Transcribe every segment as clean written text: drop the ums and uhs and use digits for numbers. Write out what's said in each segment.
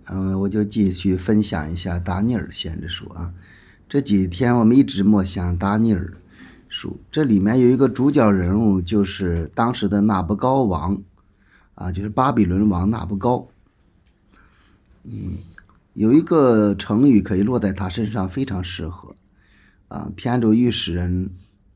我就继续分享一下达尼尔先知书啊。这几天我们一直默想达尼尔书，这里面有一个主角人物，就是当时的纳布高王啊，就是巴比伦王纳布高。有一个成语可以落在他身上，非常适合啊。天主欲使人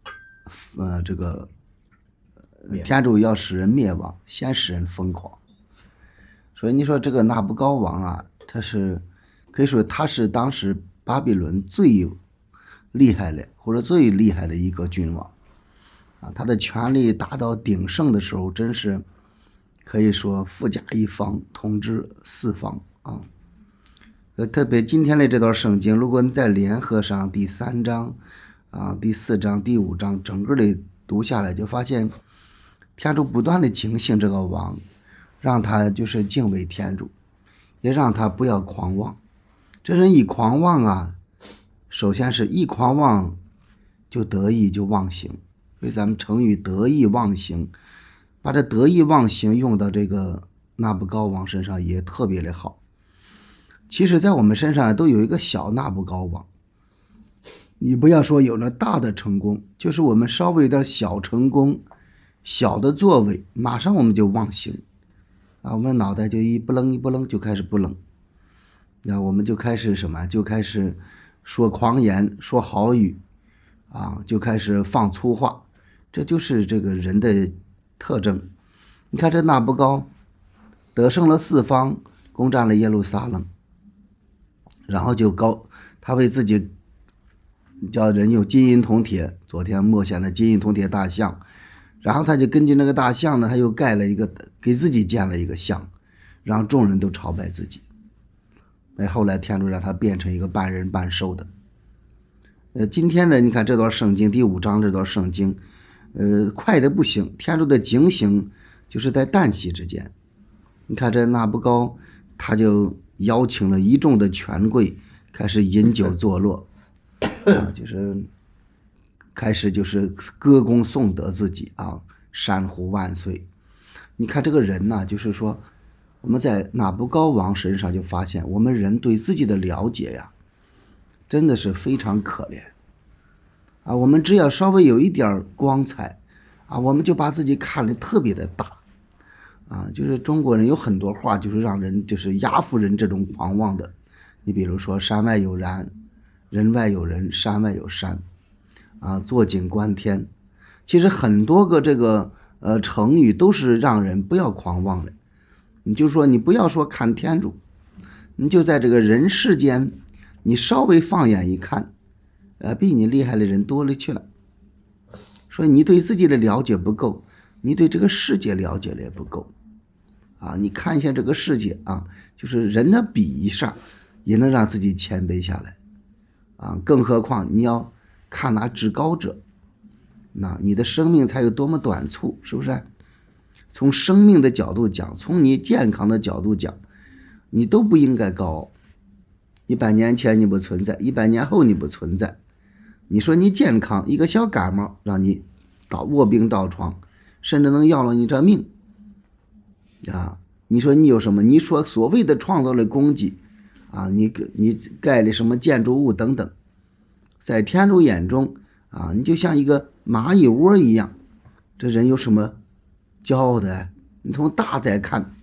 天主要使人灭亡，先使人疯狂。所以你说这个纳布高王啊，他是可以说他是当时巴比伦最厉害的或者最厉害的一个君王啊，他的权力达到鼎盛的时候，真是可以说富甲一方，统治四方啊。特别今天的这段圣经，如果你再联合上第3章啊、第4章、第5章，整个的读下来，就发现天主不断的警醒这个王，让他就是敬畏天主，也让他不要狂妄。这人一狂妄啊，首先是一狂妄就得意就忘形，所以咱们成语得意忘形，把这得意忘形用到这个纳布高王身上也特别的好。其实在我们身上都有一个小纳布高王，你不要说有了大的成功，就是我们稍微有点小成功、小的作为，马上我们就忘形啊，我们脑袋就一不愣就开始不愣，那我们就开始什么？就开始说狂言、说豪语啊，就开始放粗话，这就是这个人的特征。你看这纳布高得胜了四方，攻占了耶路撒冷，然后他为自己叫人用金银铜铁，昨天默想的金银铜铁大像，然后他就根据那个大像呢，他又给自己建了一个像，让众人都朝拜自己。后来天主让他变成一个半人半兽的。今天呢，你看这段圣经第5章这段圣经，快的不行，天主的警醒就是在旦夕之间。你看这纳布高，他就邀请了一众的权贵，开始饮酒作乐啊，就是开始就是歌功颂德自己啊，山呼万岁。你看这个人呢，就是说我们在纳布高王身上就发现，我们人对自己的了解呀，真的是非常可怜啊。我们只要稍微有一点光彩啊，我们就把自己看得特别的大啊。就是中国人有很多话，就是让人就是压服人这种狂妄的。你比如说山外有人，人外有人，山外有山啊，坐井观天。其实很多个这个成语都是让人不要狂妄的。你就说你不要说看天主，你就在这个人世间，你稍微放眼一看，比你厉害的人多了去了。所以你对自己的了解不够，你对这个世界了解的也不够啊。你看一下这个世界啊，就是人的比一下也能让自己谦卑下来啊，更何况你要看那至高者，那你的生命才有多么短促，是不是？从生命的角度讲，从你健康的角度讲，你都不应该高傲。100年前你不存在，100年后你不存在。你说你健康，一个小感冒让你卧病倒床，甚至能要了你这命啊！你说你有什么？你说所谓的创造的功绩啊，你盖的什么建筑物等等，在天主眼中啊，你就像一个蚂蚁窝一样，这人有什么骄傲的？你从大在看，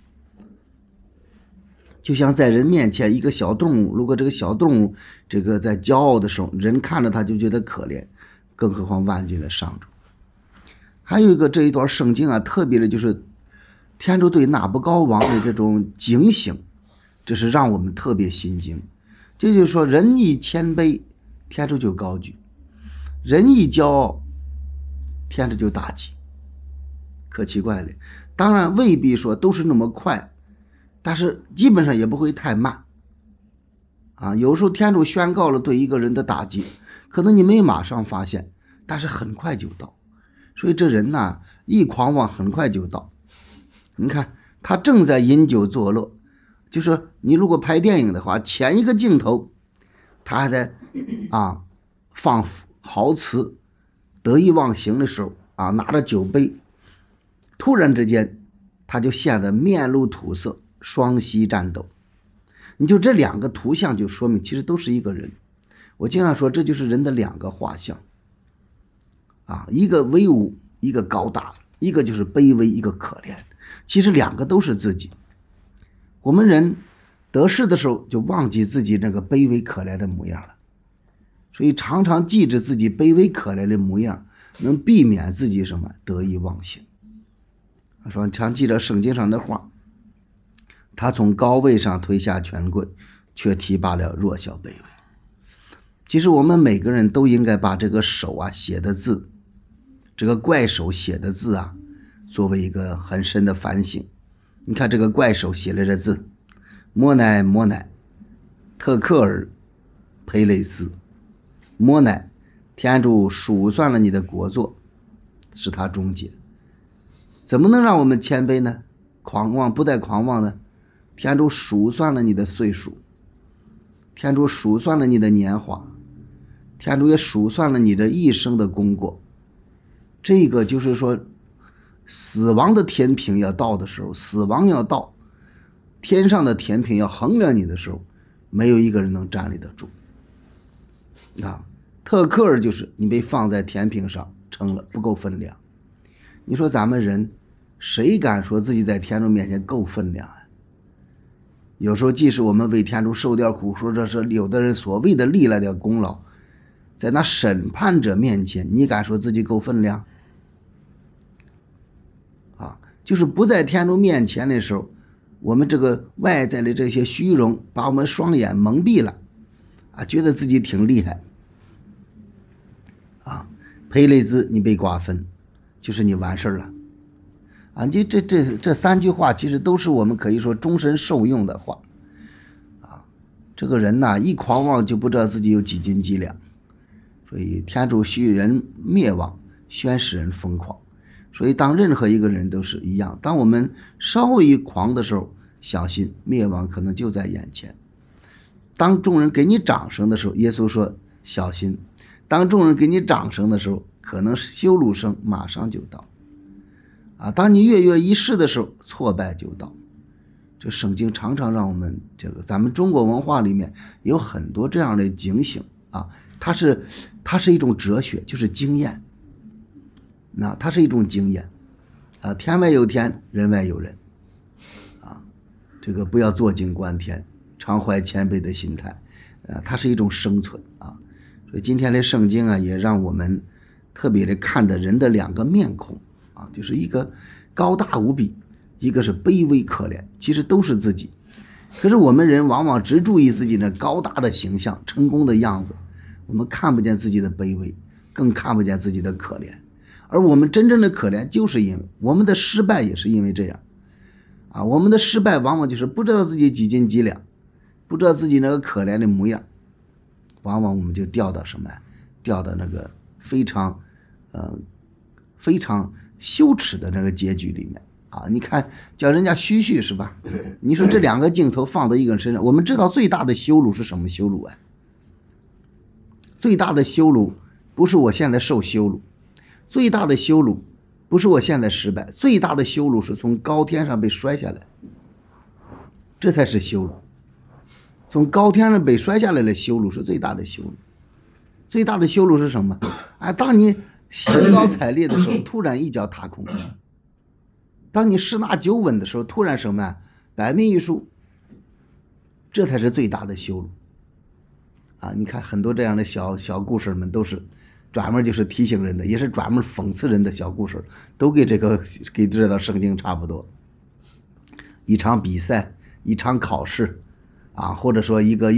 就像在人面前一个小动物，如果这个小动物这个在骄傲的时候，人看着他就觉得可怜，更何况万军的上主。还有一个这一段圣经啊，特别的就是天主对纳布高王的这种警醒，这是让我们特别心惊。这就是说，人一谦卑，天主就高举；人一骄傲，天主就大起。可奇怪了，当然未必说都是那么快，但是基本上也不会太慢啊。有时候天主宣告了对一个人的打击，可能你没马上发现，但是很快就到。所以这人呢，一狂妄很快就到。你看他正在饮酒作乐，就是你如果拍电影的话，前一个镜头他还在放豪词得意忘形的时候啊，拿着酒杯，突然之间他就显得面露土色，双膝战斗。 你就这两个图像就说明其实都是一个人。我经常说这就是人的两个画像啊，一个威武，一个高大，一个就是卑微，一个可怜，其实两个都是自己。我们人得势的时候就忘记自己那个卑微可怜的模样了，所以常常记着自己卑微可怜的模样，能避免自己什么得意忘形。说常记着圣经上的话，他从高位上推下权贵，却提拔了弱小卑微。其实我们每个人都应该把这个手啊写的字，这个怪手写的字啊，作为一个很深的反省。你看这个怪手写了这字，摩乃摩乃特克尔培雷斯。摩乃，天主数算了你的国祚，使他终结。怎么能让我们谦卑呢？狂妄不带狂妄呢？天主数算了你的岁数，天主数算了你的年华，天主也数算了你这一生的功过。这个就是说，死亡的天平要到的时候，死亡要到，天上的天平要衡量你的时候，没有一个人能站立得住啊。特克尔就是你被放在天平上称了，不够分量。你说咱们人谁敢说自己在天主面前够分量啊？有时候即使我们为天主受点苦，说这是有的人所谓的立了点功劳，在那审判者面前，你敢说自己够分量啊？就是不在天主面前的时候，我们这个外在的这些虚荣把我们双眼蒙蔽了啊，觉得自己挺厉害啊。佩雷兹你被瓜分，就是你完事了啊。这三句话其实都是我们可以说终身受用的话啊。这个人呐，一狂妄就不知道自己有几斤几两，所以天主许人灭亡，宣使人疯狂。所以当任何一个人都是一样，当我们稍微一狂的时候，小心灭亡可能就在眼前。当众人给你掌声的时候，耶稣说小心，当众人给你掌声的时候，可能羞辱声马上就到啊。当你跃跃欲试的时候，挫败就到。这圣经常常让我们咱们中国文化里面有很多这样的警醒啊，它是一种哲学，就是经验。那它是一种经验啊，天外有天，人外有人啊，这个不要坐井观天，常怀谦卑的心态它是一种生存啊。所以今天的圣经啊，也让我们特别的看的人的两个面孔啊，就是一个高大无比，一个是卑微可怜，其实都是自己。可是我们人往往只注意自己那高大的形象，成功的样子，我们看不见自己的卑微，更看不见自己的可怜。而我们真正的可怜，就是因为我们的失败也是因为这样啊。我们的失败往往就是不知道自己几斤几两，不知道自己那个可怜的模样，往往我们就掉到什么呀？掉到那个非常羞耻的那个结局里面啊。你看叫人家嘘嘘是吧？你说这两个镜头放到一个人身上，我们知道最大的羞辱是什么羞辱啊？最大的羞辱不是我现在受羞辱，最大的羞辱不是我现在失败，最大的羞辱是从高天上被摔下来，这才是羞辱。从高天上被摔下来的羞辱是最大的羞辱。最大的羞辱是什么？当你兴高采烈的时候，突然一脚踏空；当你十拿九稳的时候，突然什么呀？百密一疏，这才是最大的羞辱啊！你看很多这样的小故事们，都是专门就是提醒人的，也是专门讽刺人的小故事，都跟这道圣经差不多。一场比赛，一场考试啊，或者说一个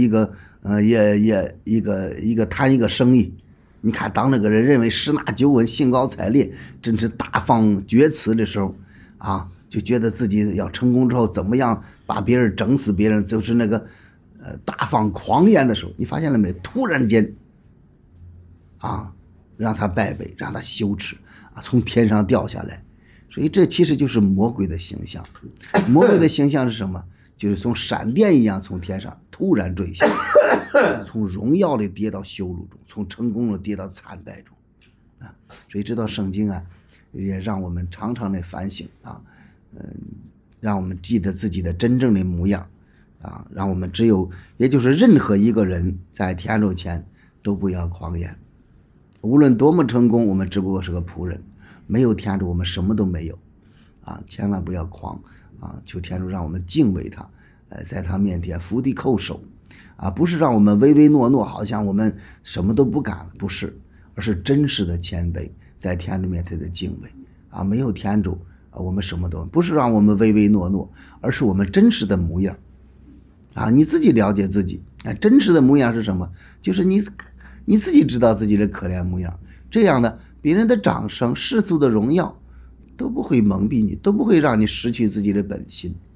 谈一个生意，你看当那个人认为十拿九稳，兴高采烈，真是大放厥词的时候啊，就觉得自己要成功之后怎么样把别人整死别人，就是那个大放狂言的时候，你发现了没？突然间啊，让他败北，让他羞耻啊，从天上掉下来。所以这其实就是魔鬼的形象。魔鬼的形象是什么？就是从闪电一样从天上突然坠下，从荣耀里跌到羞辱中，从成功里跌到惨败中啊。所以这道圣经啊，也让我们常常的反省啊，让我们记得自己的真正的模样让我们也就是任何一个人在天主前都不要狂言。无论多么成功，我们只不过是个仆人，没有天主我们什么都没有千万不要狂求天主让我们敬畏他，在他面前伏地叩首不是让我们唯唯诺诺，好像我们什么都不敢了，不是，而是真实的谦卑，在天主面前的敬畏没有天主我们什么都不是，让我们唯唯诺诺，而是我们真实的模样你自己了解自己真实的模样是什么？就是你自己知道自己的可怜模样，这样的别人的掌声世俗的荣耀都不会蒙蔽你，都不会让你失去自己的本心